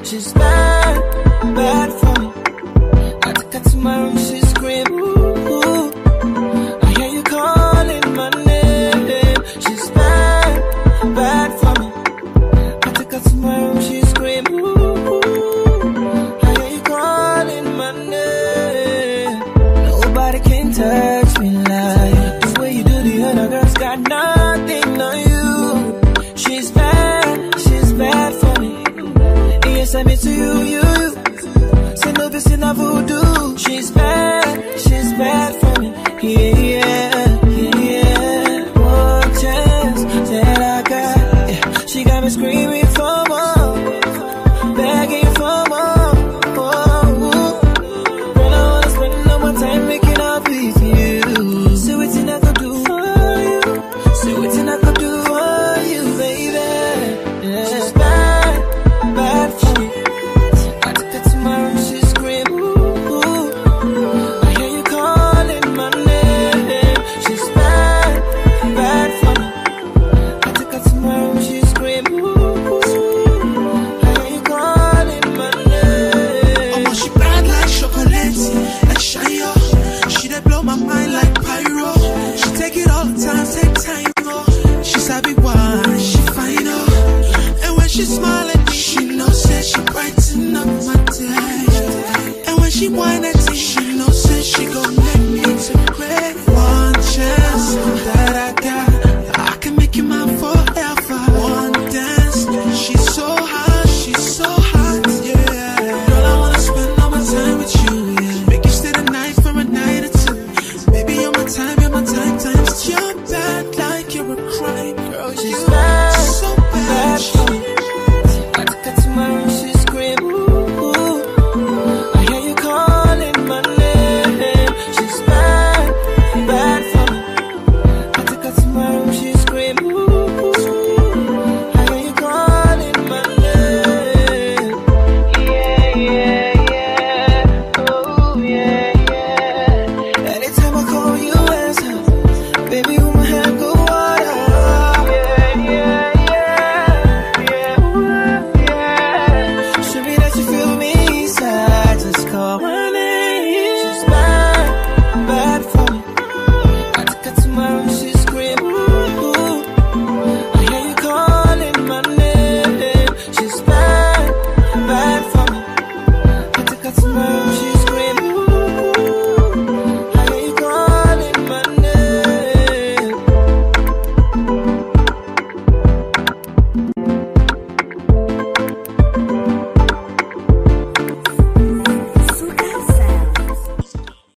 She's bad, bad for me. I took her to my room, she screamed, ooh. I hear you calling my name. She's bad, bad for me. I took her to my room, she screamed, ooh. I hear you calling my name. Nobody can touch me like the way you do. The other girls got nothing on you. She's bad for me. Yes, I mean to you. Say no, this in a voodoo. She's bad for me. Yeah. One chance that I got. Yeah. She got me screaming for more, begging for more. Girl, I wanna spend no more time making up with you. Say what I could do for you. Say what I could do for you, baby. Yeah. She's bad for me. I took her to my room, she screamed, ooh. I hear you calling my name. She's bad for me. I took her to my room, she screamed, ooh. I hear you calling my name. Oh, she bad like chocolate, like Shayo. She dey blow my mind like pyro. She take it all the time, take time, oh. She sabi why, she fine, oh. And when she smile at me, she knows that she brighten up my day. And when she whine at me, she knows that she gon' make me to pray.